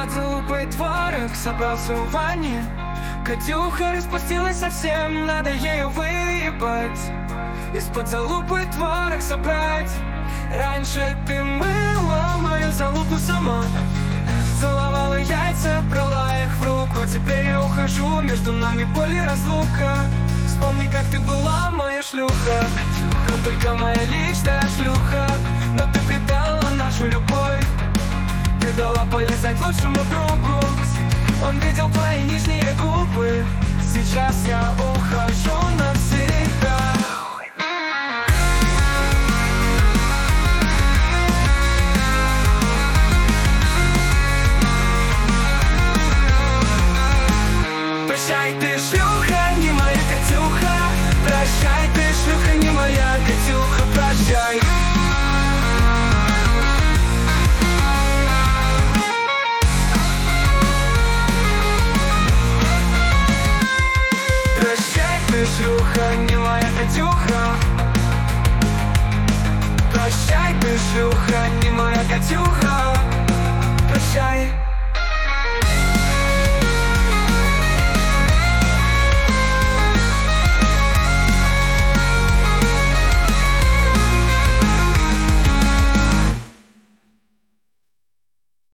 Под залупой творог собрался в ванне. Катюха распустилась совсем, надо ее выебать. Из-под залупы творог собрать. Раньше ты мыла мою залупу сама, целовала яйца, брала их в руку. Теперь я ухожу, между нами боль и разлука. Вспомни, как ты была моя шлюха, но только моя личная шлюха. Но ты предала нашу любовь, ты дала полезать лучшему другу. Он видел твои нижние губы. Сейчас я ухожу.